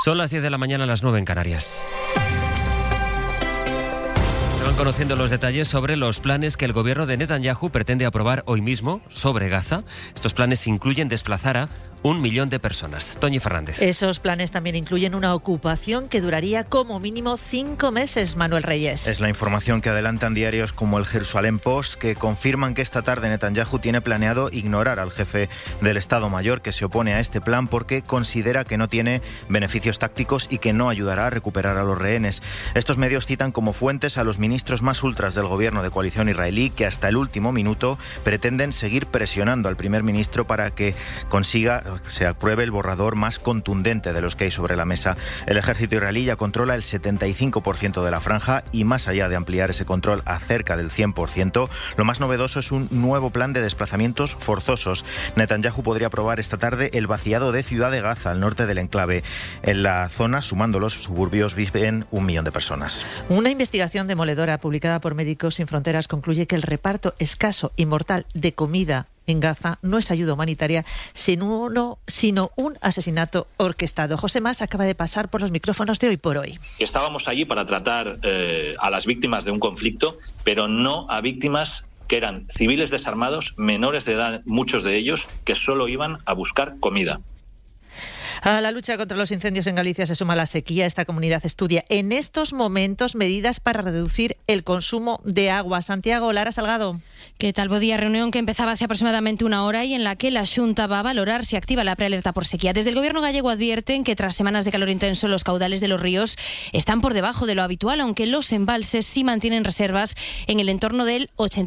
Son las 10 de la mañana, las 9 en Canarias. Se van conociendo los detalles sobre los planes que el gobierno de Netanyahu pretende aprobar hoy mismo sobre Gaza. Estos planes incluyen desplazar a 1 millón de personas. Toñi Fernández. Esos planes también incluyen una ocupación que duraría como mínimo 5 meses, Manuel Reyes. Es la información que adelantan diarios como el Jerusalem Post, que confirman que esta tarde Netanyahu tiene planeado ignorar al jefe del Estado Mayor, que se opone a este plan porque considera que no tiene beneficios tácticos y que no ayudará a recuperar a los rehenes. Estos medios citan como fuentes a los ministros más ultras del gobierno de coalición israelí, que hasta el último minuto pretenden seguir presionando al primer ministro para que se apruebe el borrador más contundente de los que hay sobre la mesa. El ejército israelí ya controla el 75% de la franja y, más allá de ampliar ese control a cerca del 100%, lo más novedoso es un nuevo plan de desplazamientos forzosos. Netanyahu podría aprobar esta tarde el vaciado de Ciudad de Gaza, al norte del enclave. En la zona, sumando los suburbios, viven 1 millón de personas. Una investigación demoledora publicada por Médicos Sin Fronteras concluye que el reparto escaso y mortal de comida en Gaza no es ayuda humanitaria, sino un asesinato orquestado. José Mas acaba de pasar por los micrófonos de Hoy por Hoy. Estábamos allí para tratar a las víctimas de un conflicto, pero no a víctimas que eran civiles desarmados, menores de edad, muchos de ellos, que solo iban a buscar comida. A la lucha contra los incendios en Galicia se suma la sequía. Esta comunidad estudia en estos momentos medidas para reducir el consumo de agua. Santiago, Lara Salgado. ¿Qué tal? Bo día. Reunión que empezaba hace aproximadamente una hora y en la que la Xunta va a valorar si activa la prealerta por sequía. Desde el Gobierno gallego advierten que tras semanas de calor intenso los caudales de los ríos están por debajo de lo habitual, aunque los embalses sí mantienen reservas en el entorno del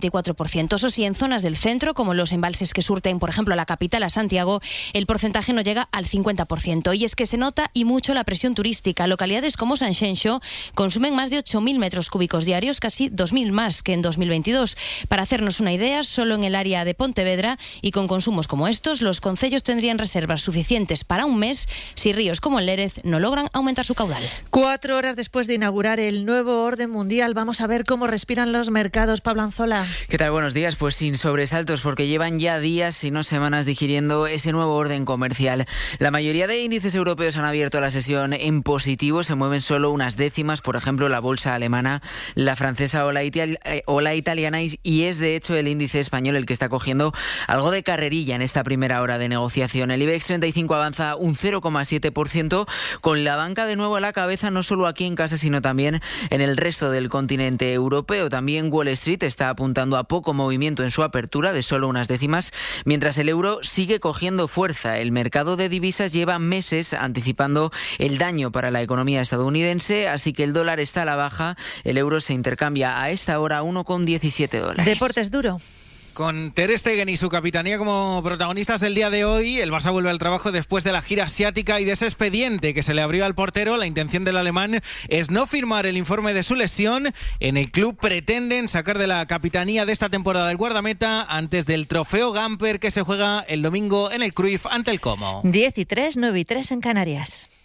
84%. Eso sí, en zonas del centro, como los embalses que surten, por ejemplo, a la capital, a Santiago, el porcentaje no llega al 50%. Y es que se nota y mucho la presión turística. Localidades como Sanxenxo consumen más de 8.000 metros cúbicos diarios, casi 2.000 más que en 2022. Para hacernos una idea, solo en el área de Pontevedra y con consumos como estos, los concellos tendrían reservas suficientes para un mes si ríos como el Lérez no logran aumentar su caudal. 4 horas después de inaugurar el nuevo orden mundial, vamos a ver cómo respiran los mercados. Pablo Anzola. ¿Qué tal? Buenos días. Pues sin sobresaltos, porque llevan ya días, si no semanas, digiriendo ese nuevo orden comercial. La mayoría de índices europeos han abierto la sesión en positivo, se mueven solo unas décimas, por ejemplo la bolsa alemana, la francesa o la italiana, y es de hecho el índice español el que está cogiendo algo de carrerilla en esta primera hora de negociación. El IBEX 35 avanza un 0,7%, con la banca de nuevo a la cabeza, no solo aquí en casa sino también en el resto del continente europeo. También Wall Street está apuntando a poco movimiento en su apertura, de solo unas décimas, mientras el euro sigue cogiendo fuerza. El mercado de divisas lleva meses anticipando el daño para la economía estadounidense, así que el dólar está a la baja, el euro se intercambia a esta hora $1,17. Deportes duro. Con Ter Stegen y su capitanía como protagonistas del día de hoy, el Barça vuelve al trabajo después de la gira asiática y de ese expediente que se le abrió al portero. La intención del alemán es no firmar el informe de su lesión. En el club pretenden sacar de la capitanía de esta temporada el guardameta antes del trofeo Gamper que se juega el domingo en el Cruyff ante el Como. 10:03, 9:03 en Canarias.